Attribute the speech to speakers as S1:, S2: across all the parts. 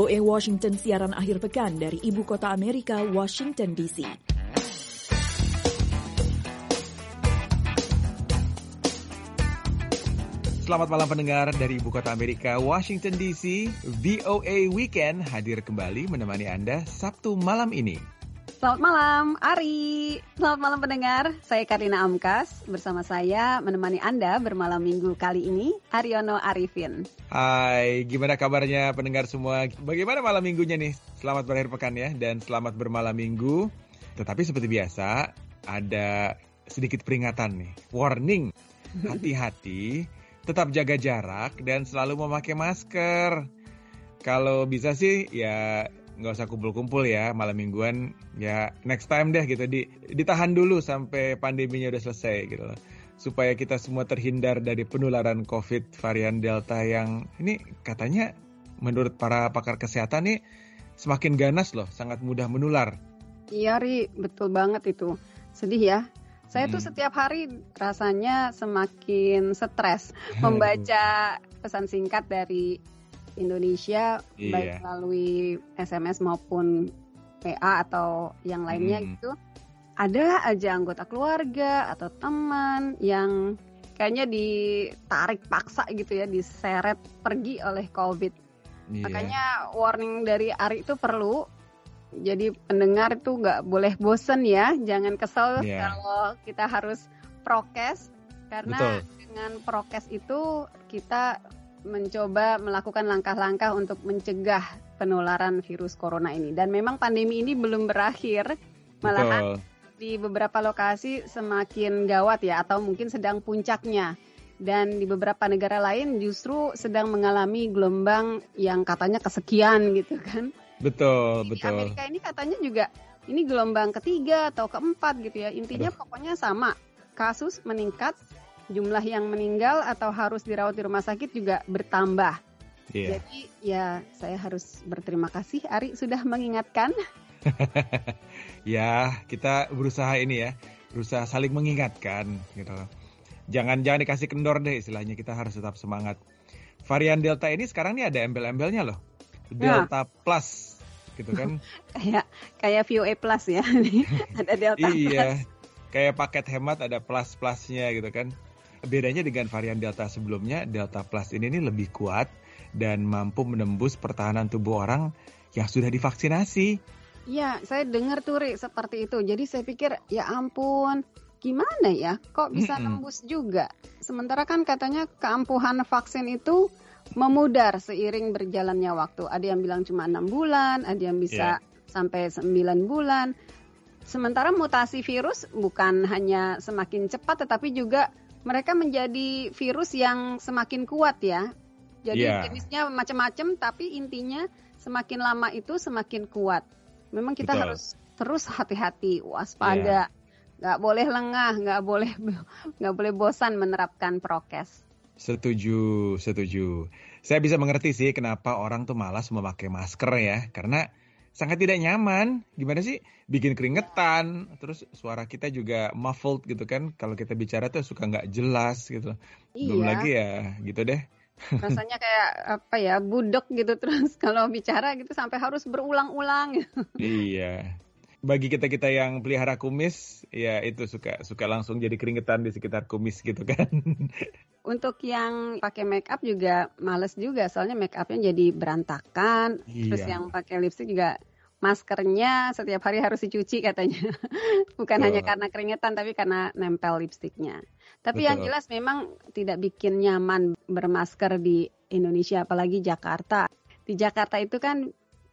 S1: VOA Washington siaran akhir pekan dari Ibu Kota Amerika, Washington DC.
S2: Selamat malam pendengar dari Ibu Kota Amerika, Washington DC. VOA Weekend hadir kembali menemani Anda Sabtu malam ini.
S3: Selamat malam, Ari. Selamat malam pendengar. Saya Karina Amkas. Bersama saya menemani Anda bermalam minggu kali ini, Aryono Arifin.
S2: Hai, gimana kabarnya pendengar semua? Bagaimana malam minggunya nih? Selamat berakhir pekan ya, dan selamat bermalam minggu. Tetapi seperti biasa, ada sedikit peringatan nih. Warning, hati-hati, tetap jaga jarak, dan selalu memakai masker. Kalau bisa sih, ya nggak usah kumpul-kumpul ya malam mingguan, ya next time deh gitu, ditahan dulu sampai pandeminya udah selesai gitu loh, supaya kita semua terhindar dari penularan COVID varian Delta yang ini katanya menurut para pakar kesehatan nih semakin ganas loh, sangat mudah menular.
S3: Iya Ri, betul banget itu. Sedih ya. Saya tuh setiap hari rasanya semakin stres membaca pesan singkat dari Indonesia, baik melalui SMS maupun PA atau yang lainnya gitu. Ada aja anggota keluarga atau teman yang kayaknya ditarik paksa gitu ya, diseret pergi oleh COVID. Makanya warning dari Ari itu perlu. Jadi pendengar itu nggak boleh bosen ya, jangan kesel kalau kita harus prokes. Karena dengan prokes itu kita mencoba melakukan langkah-langkah untuk mencegah penularan virus corona ini. Dan memang pandemi ini belum berakhir, malahan di beberapa lokasi semakin gawat ya, atau mungkin sedang puncaknya. Dan di beberapa negara lain justru sedang mengalami gelombang yang katanya kesekian gitu kan.
S2: Betul.
S3: Di Amerika ini katanya juga ini gelombang ketiga atau keempat gitu ya. Intinya pokoknya sama, kasus meningkat, jumlah yang meninggal atau harus dirawat di rumah sakit juga bertambah. Jadi ya saya harus berterima kasih Ari sudah mengingatkan.
S2: Ya, kita berusaha ini ya, berusaha saling mengingatkan gitu. Jangan dikasih kendor deh istilahnya, kita harus tetap semangat. Varian Delta ini sekarang nih ada embel-embelnya loh. Delta Plus gitu kan.
S3: Kayak VOA Plus ya. Ada Delta Plus.
S2: Iya. Kayak paket hemat ada plus-plusnya gitu kan. Bedanya dengan varian Delta sebelumnya, Delta Plus ini lebih kuat dan mampu menembus pertahanan tubuh orang yang sudah divaksinasi.
S3: Iya, saya dengar tuh Ri, seperti itu. Jadi saya pikir, ya ampun, gimana ya? Kok bisa nembus juga? Sementara kan katanya keampuhan vaksin itu memudar seiring berjalannya waktu. Ada yang bilang cuma 6 bulan, ada yang bisa sampai 9 bulan. Sementara mutasi virus bukan hanya semakin cepat, tetapi juga mereka menjadi virus yang semakin kuat ya. Jadi jenisnya macam-macam, tapi intinya semakin lama itu semakin kuat. Memang kita harus terus hati-hati, waspada, nggak boleh lengah, nggak boleh bosan menerapkan prokes.
S2: Setuju. Saya bisa mengerti sih kenapa orang tuh malas memakai masker ya, karena sangat tidak nyaman. Gimana sih? Bikin keringetan, terus suara kita juga muffled gitu kan. Kalau kita bicara tuh suka nggak jelas gitu. Belum lagi ya gitu deh.
S3: Rasanya kayak budek gitu, terus kalau bicara gitu sampai harus berulang-ulang.
S2: Iya. Bagi kita yang pelihara kumis, ya itu suka langsung jadi keringetan di sekitar kumis gitu kan.
S3: Untuk yang pakai make up juga males juga, soalnya make upnya jadi berantakan. Terus yang pakai lipstick juga maskernya setiap hari harus dicuci katanya. Bukan hanya karena keringetan, tapi karena nempel lipstiknya. Tapi yang jelas memang tidak bikin nyaman bermasker di Indonesia, apalagi Jakarta. Di Jakarta itu kan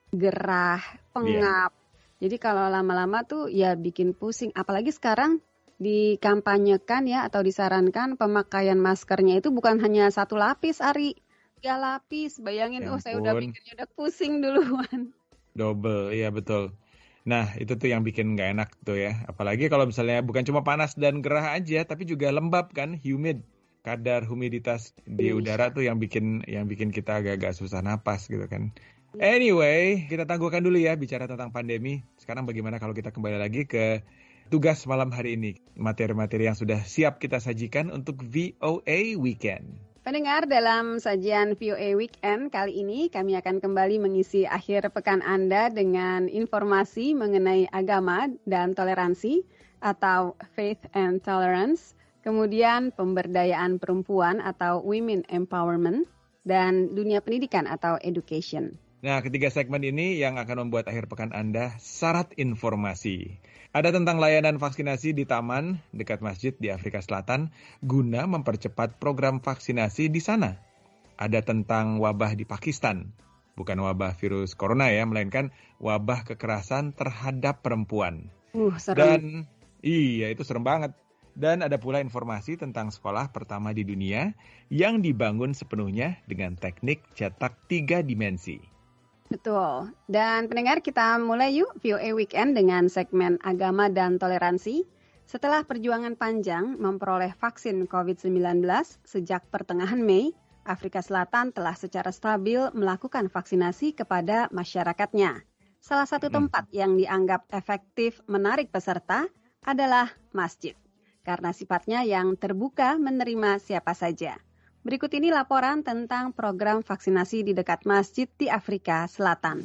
S3: gerah, pengap. Jadi kalau lama-lama tuh ya bikin pusing. Apalagi sekarang dikampanyekan ya atau disarankan pemakaian maskernya itu bukan hanya 1 lapis, Ari. 3 lapis. Bayangin, saya udah mikirnya udah pusing duluan.
S2: Double, iya betul. Nah, itu tuh yang bikin nggak enak tuh ya. Apalagi kalau misalnya bukan cuma panas dan gerah aja, tapi juga lembab kan, humid. Kadar humiditas di udara tuh yang bikin kita agak-agak susah napas gitu kan. Anyway, kita tangguhkan dulu ya bicara tentang pandemi. Sekarang bagaimana kalau kita kembali lagi ke tugas malam hari ini. Materi-materi yang sudah siap kita sajikan untuk VOA Weekend.
S3: Pendengar, dalam sajian VOA Weekend kali ini kami akan kembali mengisi akhir pekan Anda dengan informasi mengenai agama dan toleransi atau faith and tolerance, kemudian pemberdayaan perempuan atau women empowerment, dan dunia pendidikan atau education.
S2: Nah, ketiga segmen ini yang akan membuat akhir pekan Anda syarat informasi. Ada tentang layanan vaksinasi di taman dekat masjid di Afrika Selatan guna mempercepat program vaksinasi di sana. Ada tentang wabah di Pakistan. Bukan wabah virus corona ya, melainkan wabah kekerasan terhadap perempuan.
S3: Serem.
S2: Dan iya, itu serem banget. Dan ada pula informasi tentang sekolah pertama di dunia yang dibangun sepenuhnya dengan teknik cetak 3 dimensi.
S3: Betul. Dan pendengar, kita mulai yuk VOA Weekend dengan segmen agama dan toleransi. Setelah perjuangan panjang memperoleh vaksin COVID-19 sejak pertengahan Mei, Afrika Selatan telah secara stabil melakukan vaksinasi kepada masyarakatnya. Salah satu tempat yang dianggap efektif menarik peserta adalah masjid, karena sifatnya yang terbuka menerima siapa saja. Berikut ini laporan tentang program vaksinasi di dekat masjid di Afrika Selatan.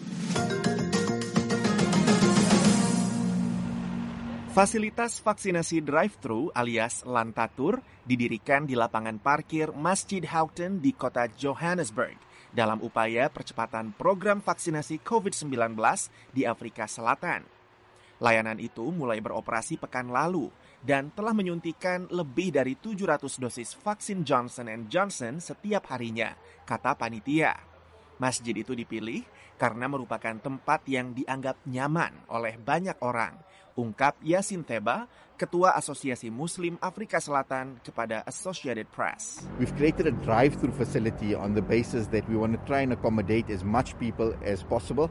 S4: Fasilitas vaksinasi drive-thru alias Lantatur didirikan di lapangan parkir Masjid Houghton di kota Johannesburg dalam upaya percepatan program vaksinasi COVID-19 di Afrika Selatan. Layanan itu mulai beroperasi pekan lalu dan telah menyuntikkan lebih dari 700 dosis vaksin Johnson & Johnson setiap harinya, kata panitia. Masjid itu dipilih karena merupakan tempat yang dianggap nyaman oleh banyak orang, ungkap Yasin Teba, Ketua Asosiasi Muslim Afrika Selatan kepada Associated Press.
S5: We've created a drive-through facility on the basis that we want to try and accommodate as much people as possible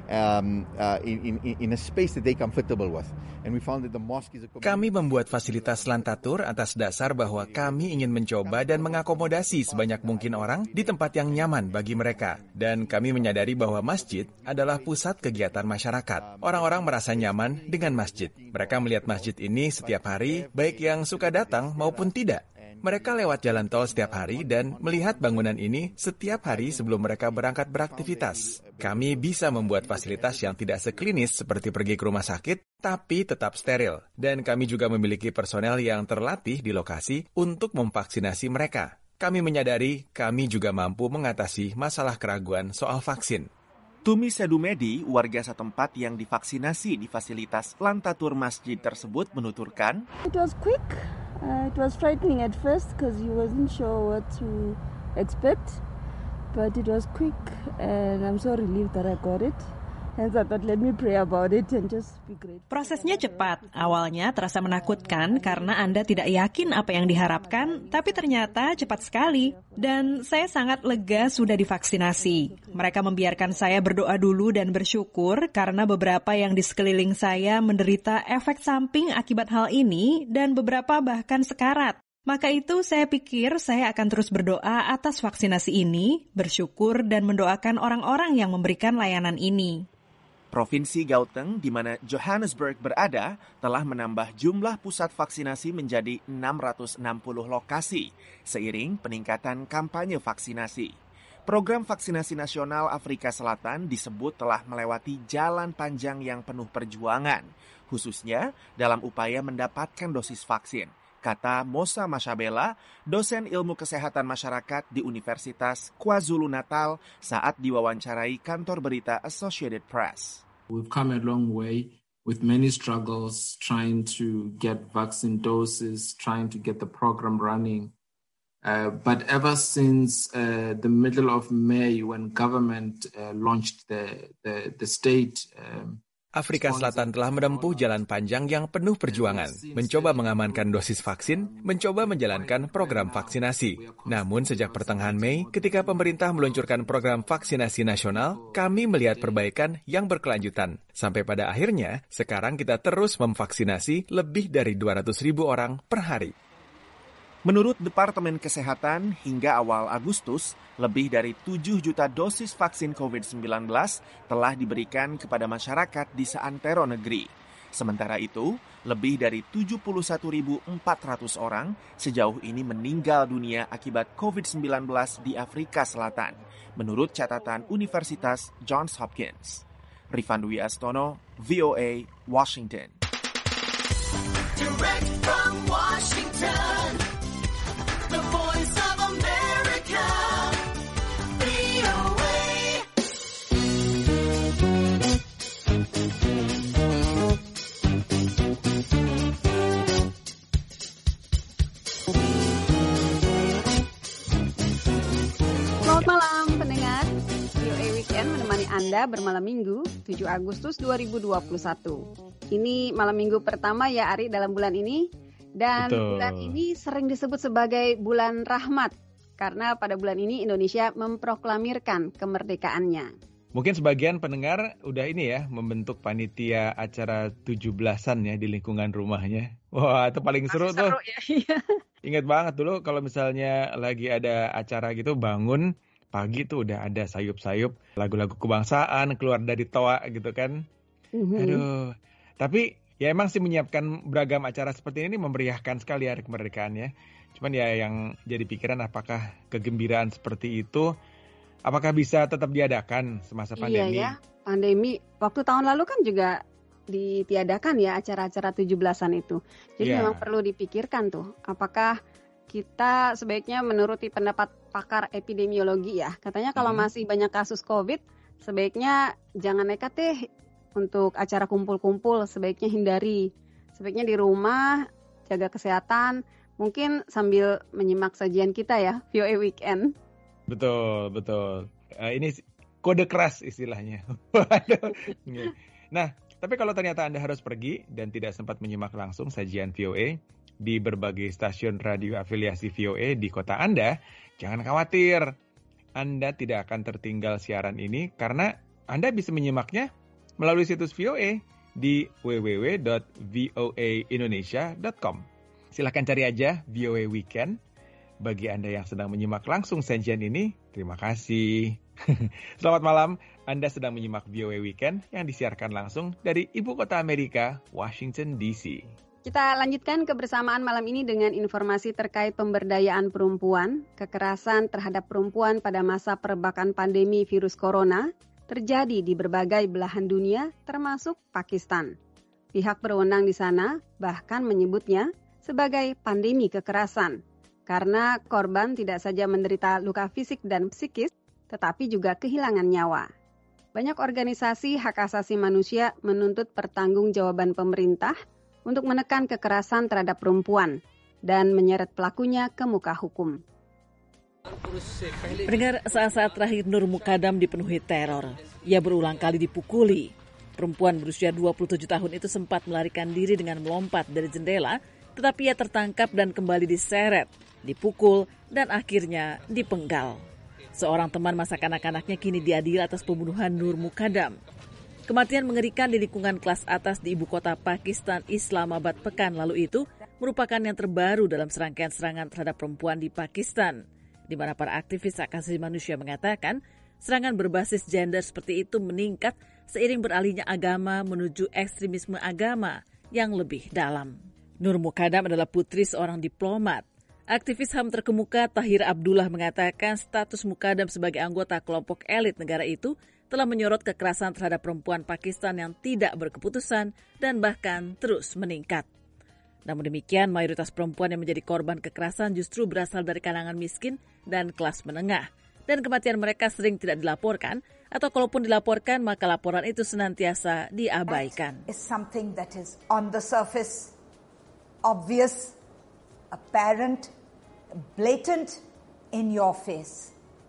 S5: in a space that they comfortable with. And we found that the mosque is a
S6: Kami membuat fasilitas Lantatur atas dasar bahwa kami ingin mencoba dan mengakomodasi sebanyak mungkin orang di tempat yang nyaman bagi mereka. Dan kami menyadari bahwa masjid adalah pusat kegiatan masyarakat. Orang-orang merasa nyaman dengan masjid. Mereka melihat masjid ini setiap hari, baik yang suka datang maupun tidak. Mereka lewat jalan tol setiap hari dan melihat bangunan ini setiap hari sebelum mereka berangkat beraktivitas. Kami bisa membuat fasilitas yang tidak seklinis seperti pergi ke rumah sakit, tapi tetap steril. Dan kami juga memiliki personel yang terlatih di lokasi untuk memvaksinasi mereka. Kami menyadari kami juga mampu mengatasi masalah keraguan soal vaksin.
S4: Tumi Sedumedi, warga setempat yang divaksinasi di fasilitas Lantatur masjid tersebut menuturkan,
S7: It was quick. It was frightening at first because you wasn't sure what to expect, but it was quick and I'm so relieved that I got it. Hence I thought, let me pray about it and just be grateful.
S8: Prosesnya cepat. Awalnya terasa menakutkan karena Anda tidak yakin apa yang diharapkan, tapi ternyata cepat sekali. Dan saya sangat lega sudah divaksinasi. Mereka membiarkan saya berdoa dulu dan bersyukur karena beberapa yang di sekeliling saya menderita efek samping akibat hal ini dan beberapa bahkan sekarat. Maka itu saya pikir saya akan terus berdoa atas vaksinasi ini, bersyukur dan mendoakan orang-orang yang memberikan layanan ini.
S4: Provinsi Gauteng, di mana Johannesburg berada, telah menambah jumlah pusat vaksinasi menjadi 660 lokasi, seiring peningkatan kampanye vaksinasi. Program vaksinasi nasional Afrika Selatan disebut telah melewati jalan panjang yang penuh perjuangan, khususnya dalam upaya mendapatkan dosis vaksin, kata Mosa Mashabela, dosen ilmu kesehatan masyarakat di Universitas KwaZulu-Natal saat diwawancarai kantor berita Associated Press.
S9: We've come a long way with many struggles trying to get vaccine doses, trying to get the program running. But ever since the middle of May, when government launched the state
S6: Afrika Selatan telah menempuh jalan panjang yang penuh perjuangan, mencoba mengamankan dosis vaksin, mencoba menjalankan program vaksinasi. Namun sejak pertengahan Mei, ketika pemerintah meluncurkan program vaksinasi nasional, kami melihat perbaikan yang berkelanjutan. Sampai pada akhirnya, sekarang kita terus memvaksinasi lebih dari 200.000 orang per hari.
S4: Menurut Departemen Kesehatan, hingga awal Agustus, lebih dari 7 juta dosis vaksin COVID-19 telah diberikan kepada masyarakat di seantero negeri. Sementara itu, lebih dari 71.400 orang sejauh ini meninggal dunia akibat COVID-19 di Afrika Selatan, menurut catatan Universitas Johns Hopkins. Rifan Dwi Astono, VOA, Washington.
S10: Direct from Washington, the voice of America, VOA.
S3: Selamat malam pendengar, VOA Weekend menemani Anda bermalam minggu 7 Agustus 2021. Ini malam minggu pertama ya Ari dalam bulan ini. Dan
S2: Betul.
S3: Bulan ini sering disebut sebagai bulan rahmat. Karena pada bulan ini Indonesia memproklamirkan kemerdekaannya.
S2: Mungkin sebagian pendengar udah ini ya, membentuk panitia acara 17-an ya di lingkungan rumahnya. Wah, itu paling seru tuh.
S3: Seru ya.
S2: Ingat banget dulu kalau misalnya lagi ada acara gitu, bangun pagi tuh udah ada sayup-sayup lagu-lagu kebangsaan keluar dari toa gitu kan. Aduh. Tapi ya emang sih menyiapkan beragam acara seperti ini memeriahkan sekali hari kemerdekaan ya. Cuman ya yang jadi pikiran apakah kegembiraan seperti itu apakah bisa tetap diadakan semasa pandemi?
S3: Iya ya, pandemi. Waktu tahun lalu kan juga ditiadakan ya acara-acara 17-an itu. Jadi memang perlu dipikirkan tuh, apakah kita sebaiknya menuruti pendapat pakar epidemiologi ya. Katanya kalau masih banyak kasus COVID, sebaiknya jangan nekat deh untuk acara kumpul-kumpul, sebaiknya hindari. Sebaiknya di rumah, jaga kesehatan, mungkin sambil menyimak sajian kita ya, VOA Weekend.
S2: Betul, betul. Ini kode keras istilahnya. Nah, tapi kalau ternyata Anda harus pergi dan tidak sempat menyimak langsung sajian VOA di berbagai stasiun radio afiliasi VOA di kota Anda, jangan khawatir. Anda tidak akan tertinggal siaran ini karena Anda bisa menyimaknya melalui situs VOA di www.voaindonesia.com. Silakan cari aja VOA Weekend. Bagi Anda yang sedang menyimak langsung sajian ini, terima kasih. Selamat malam, Anda sedang menyimak VOA Weekend yang disiarkan langsung dari Ibu Kota Amerika, Washington DC.
S3: Kita lanjutkan kebersamaan malam ini dengan informasi terkait pemberdayaan perempuan. Kekerasan terhadap perempuan pada masa perbakan pandemi virus corona terjadi di berbagai belahan dunia, termasuk Pakistan. Pihak berwenang di sana bahkan menyebutnya sebagai pandemi kekerasan. Karena korban tidak saja menderita luka fisik dan psikis, tetapi juga kehilangan nyawa. Banyak organisasi hak asasi manusia menuntut pertanggungjawaban pemerintah untuk menekan kekerasan terhadap perempuan dan menyeret pelakunya ke muka hukum.
S11: Pendengar, saat-saat terakhir Nur Mukadam dipenuhi teror. Ia berulang kali dipukuli. Perempuan berusia 27 tahun itu sempat melarikan diri dengan melompat dari jendela, tetapi ia tertangkap dan kembali diseret, dipukul, dan akhirnya dipenggal. Seorang teman masa kanak-kanaknya kini diadili atas pembunuhan Nur Mukadam. Kematian mengerikan di lingkungan kelas atas di ibu kota Pakistan, Islamabad, pekan lalu itu merupakan yang terbaru dalam serangkaian serangan terhadap perempuan di Pakistan, di mana para aktivis hak asasi manusia mengatakan serangan berbasis gender seperti itu meningkat seiring beralihnya agama menuju ekstremisme agama yang lebih dalam. Nur Mukadam adalah putri seorang diplomat. Aktivis HAM terkemuka Tahir Abdullah mengatakan status Mukadam sebagai anggota kelompok elit negara itu telah menyorot kekerasan terhadap perempuan Pakistan yang tidak berkeputusan dan bahkan terus meningkat. Namun demikian, mayoritas perempuan yang menjadi korban kekerasan justru berasal dari kalangan miskin dan kelas menengah. Dan kematian mereka sering tidak dilaporkan, atau kalaupun dilaporkan, maka laporan itu senantiasa diabaikan.
S12: It's something that is on the surface, obvious, apparent, blatant, in your face.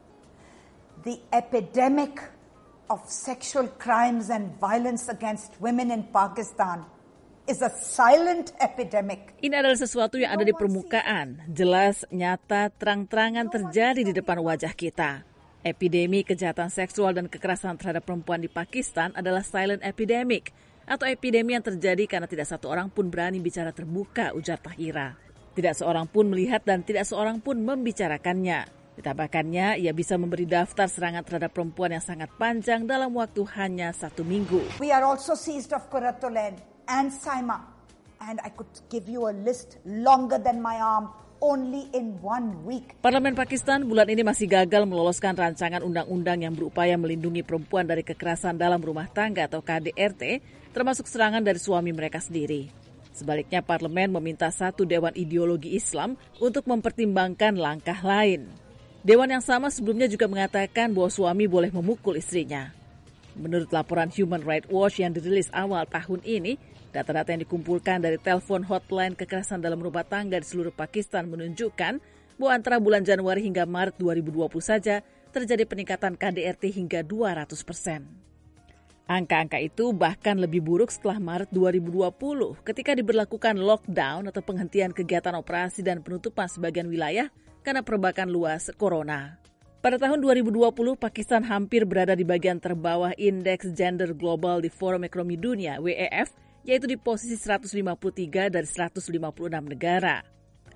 S12: The epidemic of sexual crimes and violence against women in Pakistan is a silent epidemic.
S11: Ini adalah sesuatu yang ada di permukaan, jelas, nyata, terang-terangan terjadi di depan wajah kita. Epidemi kejahatan seksual dan kekerasan terhadap perempuan di Pakistan adalah silent epidemic, atau epidemi yang terjadi karena tidak satu orang pun berani bicara terbuka, ujar Tahira. Tidak seorang pun melihat dan tidak seorang pun membicarakannya. Ditambahkannya, ia bisa memberi daftar serangan terhadap perempuan yang sangat panjang dalam waktu hanya 1 minggu.
S12: We are also seized of Qurratul Ain. and Saima. And I could give you a list longer than my arm only in 1 week.
S11: Parlemen Pakistan bulan ini masih gagal meloloskan rancangan undang-undang yang berupaya melindungi perempuan dari kekerasan dalam rumah tangga atau KDRT, termasuk serangan dari suami mereka sendiri. Sebaliknya, parlemen meminta satu dewan ideologi Islam untuk mempertimbangkan langkah lain. Dewan yang sama sebelumnya juga mengatakan bahwa suami boleh memukul istrinya. Menurut laporan Human Rights Watch yang dirilis awal tahun ini, data-data yang dikumpulkan dari telepon hotline kekerasan dalam rumah tangga di seluruh Pakistan menunjukkan bahwa antara bulan Januari hingga Maret 2020 saja terjadi peningkatan KDRT hingga 200%. Angka-angka itu bahkan lebih buruk setelah Maret 2020 ketika diberlakukan lockdown atau penghentian kegiatan operasi dan penutupan sebagian wilayah karena perbakan luas corona. Pada tahun 2020, Pakistan hampir berada di bagian terbawah Indeks Gender Global di Forum Ekonomi Dunia, WEF, yaitu di posisi 153 dari 156 negara.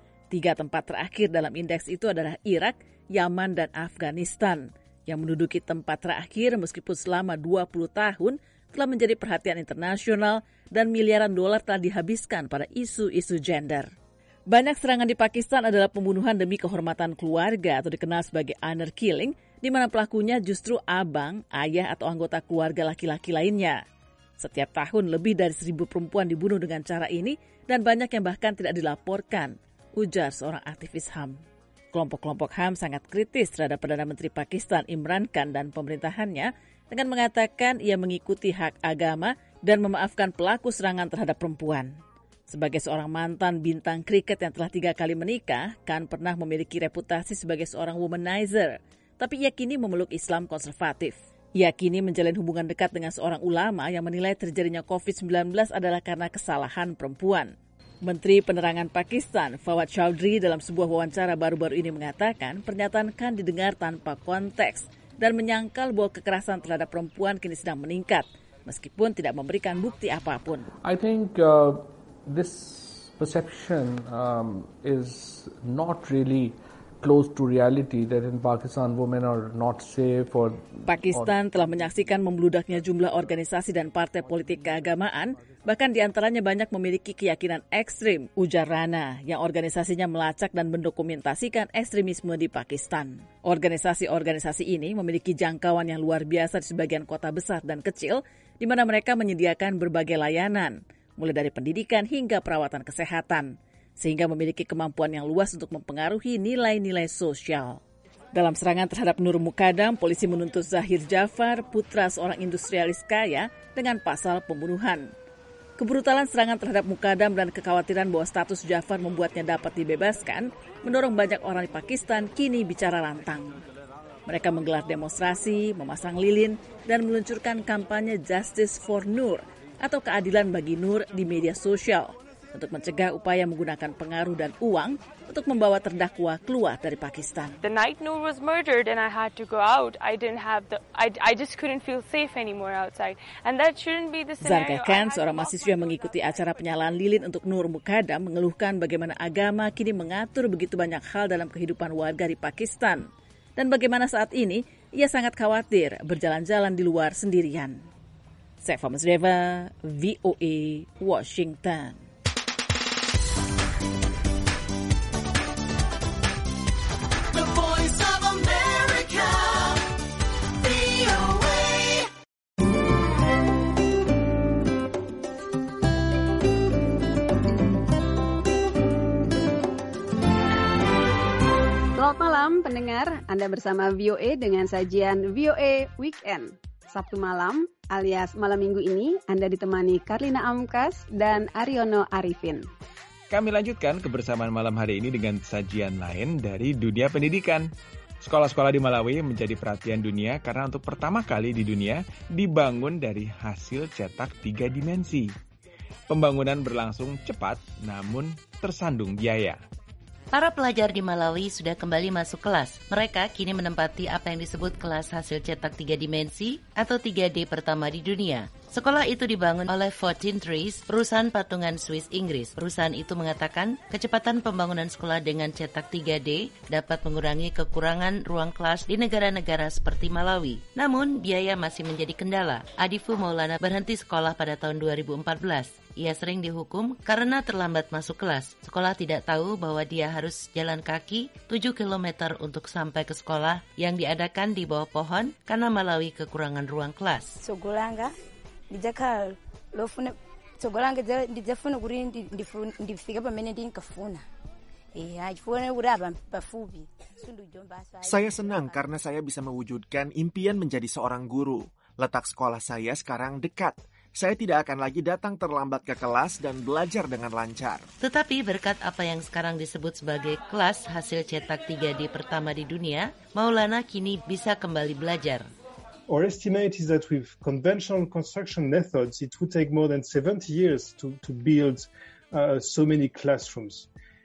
S11: 3 tempat terakhir dalam indeks itu adalah Irak, Yaman, dan Afghanistan, yang menduduki tempat terakhir meskipun selama 20 tahun telah menjadi perhatian internasional dan miliaran dolar telah dihabiskan pada isu-isu gender. Banyak serangan di Pakistan adalah pembunuhan demi kehormatan keluarga atau dikenal sebagai honor killing, di mana pelakunya justru abang, ayah, atau anggota keluarga laki-laki lainnya. Setiap tahun lebih dari 1.000 perempuan dibunuh dengan cara ini dan banyak yang bahkan tidak dilaporkan, ujar seorang aktivis HAM. Kelompok-kelompok HAM sangat kritis terhadap Perdana Menteri Pakistan Imran Khan dan pemerintahannya dengan mengatakan ia mengikuti hak agama dan memaafkan pelaku serangan terhadap perempuan. Sebagai seorang mantan bintang kriket yang telah 3 kali menikah, Khan pernah memiliki reputasi sebagai seorang womanizer, tapi ia kini memeluk Islam konservatif. Ia kini menjalin hubungan dekat dengan seorang ulama yang menilai terjadinya COVID-19 adalah karena kesalahan perempuan. Menteri Penerangan Pakistan, Fawad Chaudhry, dalam sebuah wawancara baru-baru ini mengatakan pernyataan Khan didengar tanpa konteks dan menyangkal bahwa kekerasan terhadap perempuan kini sedang meningkat, meskipun tidak memberikan bukti apapun.
S13: I think this perception is not really close to reality that in Pakistan women are not safe or
S11: Pakistan telah menyaksikan membludaknya jumlah organisasi dan partai politik keagamaan, bahkan diantaranya banyak memiliki keyakinan ekstrim, ujar Rana, yang organisasinya melacak dan mendokumentasikan ekstremisme di Pakistan. Organisasi-organisasi ini memiliki jangkauan yang luar biasa di sebagian kota besar dan kecil, di mana mereka menyediakan berbagai layanan, mulai dari pendidikan hingga perawatan kesehatan, sehingga memiliki kemampuan yang luas untuk mempengaruhi nilai-nilai sosial. Dalam serangan terhadap Nur Muqaddam, polisi menuntut Zahir Jafar, putra seorang industrialis kaya, dengan pasal pembunuhan. Kebrutalan serangan terhadap Muqaddam dan kekhawatiran bahwa status Jafar membuatnya dapat dibebaskan, mendorong banyak orang di Pakistan kini bicara lantang. Mereka menggelar demonstrasi, memasang lilin, dan meluncurkan kampanye Justice for Nur, atau keadilan bagi Nur di media sosial, untuk mencegah upaya menggunakan pengaruh dan uang untuk membawa terdakwa keluar dari Pakistan.
S14: The night Noor was murdered and I had to go out, I just couldn't feel safe anymore outside. And that shouldn't be the scenario.
S11: Zarka Khan, seorang mahasiswa yang mengikuti acara penyalaan lilin untuk Nur Muqaddam, mengeluhkan bagaimana agama kini mengatur begitu banyak hal dalam kehidupan warga di Pakistan. Dan bagaimana saat ini ia sangat khawatir berjalan-jalan di luar sendirian. Saifa Masdeva, VOA, Washington.
S3: Selamat malam pendengar, Anda bersama VOA dengan sajian VOA Weekend. Sabtu malam alias malam minggu ini Anda ditemani Karlina Amkas dan Aryono Arifin.
S2: Kami lanjutkan kebersamaan malam hari ini dengan sajian lain dari dunia pendidikan. Sekolah-sekolah di Malawi menjadi perhatian dunia karena untuk pertama kali di dunia dibangun dari hasil cetak 3 dimensi. Pembangunan berlangsung cepat namun tersandung biaya.
S15: Para pelajar di Malawi sudah kembali masuk kelas. Mereka kini menempati apa yang disebut kelas hasil cetak 3 dimensi atau 3D pertama di dunia. Sekolah itu dibangun oleh 14 Trees, perusahaan patungan Swiss Inggris. Perusahaan itu mengatakan kecepatan pembangunan sekolah dengan cetak 3D dapat mengurangi kekurangan ruang kelas di negara-negara seperti Malawi. Namun, biaya masih menjadi kendala. Adifu Maulana berhenti sekolah pada tahun 2014. Ia sering dihukum karena terlambat masuk kelas. Sekolah tidak tahu bahwa dia harus jalan kaki 7 km untuk sampai ke sekolah yang diadakan di bawah pohon karena Malawi kekurangan ruang kelas.
S16: Sogolanga dijaka lofuna sogolanga dijafuna guri ndifika pamene ndinkafuna.
S4: Saya senang karena saya bisa mewujudkan impian menjadi seorang guru. Letak sekolah saya sekarang dekat. Saya tidak akan lagi datang terlambat ke kelas dan belajar dengan lancar.
S15: Tetapi berkat apa yang sekarang disebut sebagai kelas hasil cetak 3D pertama di dunia, Maulana kini bisa kembali belajar.
S17: Our estimate is that with conventional construction methods, it would take more than 70 years to build so many classrooms.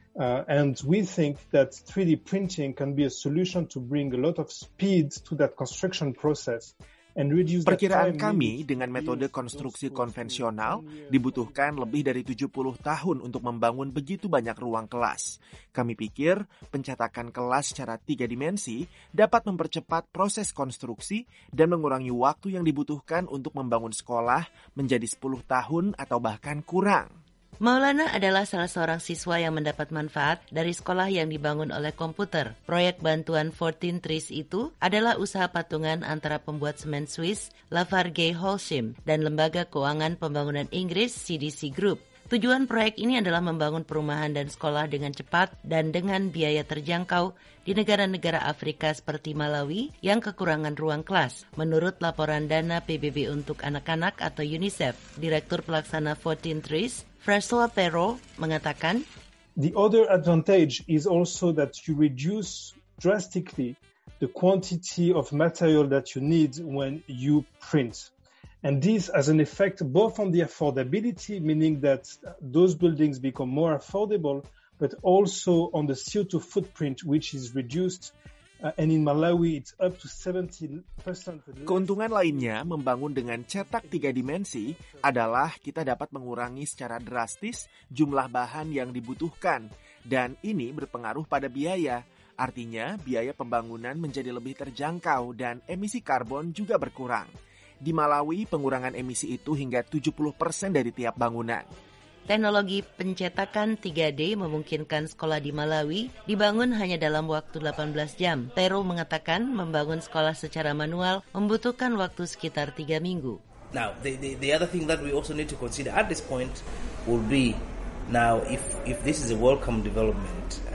S17: And we think that 3D printing can be a solution to bring a lot of speed to that construction process.
S4: Perkiraan kami dengan metode konstruksi konvensional dibutuhkan lebih dari 70 tahun untuk membangun begitu banyak ruang kelas. Kami pikir pencetakan kelas secara 3 dimensi dapat mempercepat proses konstruksi dan mengurangi waktu yang dibutuhkan untuk membangun sekolah menjadi 10 tahun atau bahkan kurang.
S15: Maulana adalah salah seorang siswa yang mendapat manfaat dari sekolah yang dibangun oleh komputer. Proyek bantuan 14 Trees itu adalah usaha patungan antara pembuat semen Swiss, Lafarge Holcim, dan Lembaga Keuangan Pembangunan Inggris CDC Group. Tujuan proyek ini adalah membangun perumahan dan sekolah dengan cepat dan dengan biaya terjangkau di negara-negara Afrika seperti Malawi yang kekurangan ruang kelas. Menurut laporan dana PBB untuk anak-anak atau UNICEF, Direktur Pelaksana 14 Trees, François Perrault mengatakan,
S17: the other advantage is also that you reduce drastically the quantity of material that you need when you print. And this has an effect both on the affordability, meaning that those buildings become more affordable, but also on the CO2 footprint, which is reduced. And in Malawi, it's up to 70%.
S4: Keuntungan lainnya membangun dengan cetak 3 dimensi adalah kita dapat mengurangi secara drastis jumlah bahan yang dibutuhkan. Dan ini berpengaruh pada biaya. Artinya, biaya pembangunan menjadi lebih terjangkau dan emisi karbon juga berkurang. Di Malawi, pengurangan emisi itu hingga 70% dari tiap bangunan.
S15: Teknologi pencetakan 3D memungkinkan sekolah di Malawi dibangun hanya dalam waktu 18 jam. Perrault mengatakan membangun sekolah secara manual membutuhkan waktu sekitar 3 minggu.
S18: Now, the other thing that we also need to consider at this point will be, now if this is a welcome development,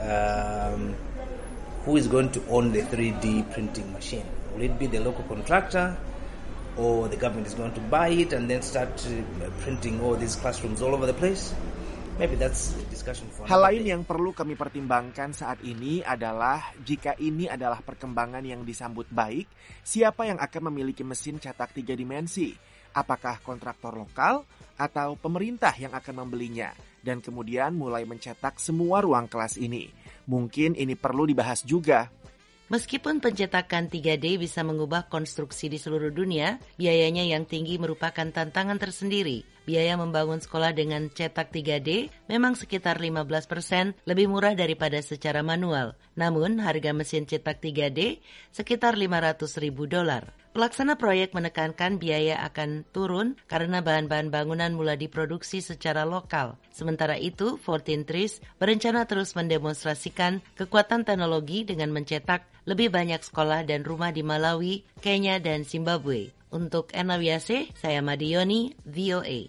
S18: who is going to own the 3D printing machine? Will it be the local contractor? Or the government is going to buy it and then start printing all these classrooms all over the place? Maybe that's a discussion for
S4: Hal lain yang perlu kami pertimbangkan saat ini adalah jika ini adalah perkembangan yang disambut baik, siapa yang akan memiliki mesin cetak 3 dimensi? Apakah kontraktor lokal atau pemerintah yang akan membelinya? Dan kemudian mulai mencetak semua ruang kelas ini. Mungkin ini perlu dibahas juga.
S15: Meskipun pencetakan 3D bisa mengubah konstruksi di seluruh dunia, biayanya yang tinggi merupakan tantangan tersendiri. Biaya membangun sekolah dengan cetak 3D memang sekitar 15% lebih murah daripada secara manual. Namun, harga mesin cetak 3D sekitar $500,000. Pelaksana proyek menekankan biaya akan turun karena bahan-bahan bangunan mulai diproduksi secara lokal. Sementara itu, 14 Trees berencana terus mendemonstrasikan kekuatan teknologi dengan mencetak lebih banyak sekolah dan rumah di Malawi, Kenya, dan Zimbabwe. Untuk NWAC, saya Madioni, VOA.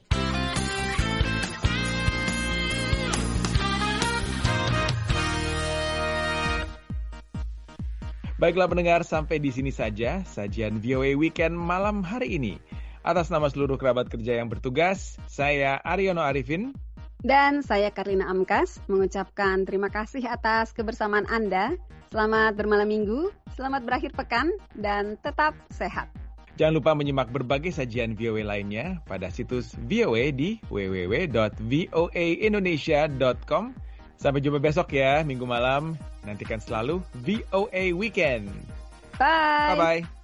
S2: Baiklah pendengar, sampai di sini saja sajian VOA Weekend malam hari ini. Atas nama seluruh kerabat kerja yang bertugas, saya Aryono Arifin.
S3: Dan saya Karina Amkas mengucapkan terima kasih atas kebersamaan Anda. Selamat bermalam minggu, selamat berakhir pekan, dan tetap sehat.
S2: Jangan lupa menyimak berbagai sajian VOA lainnya pada situs VOA di www.voaindonesia.com. Sampai jumpa besok ya, minggu malam. Nantikan selalu VOA Weekend.
S3: Bye.
S2: Bye-bye.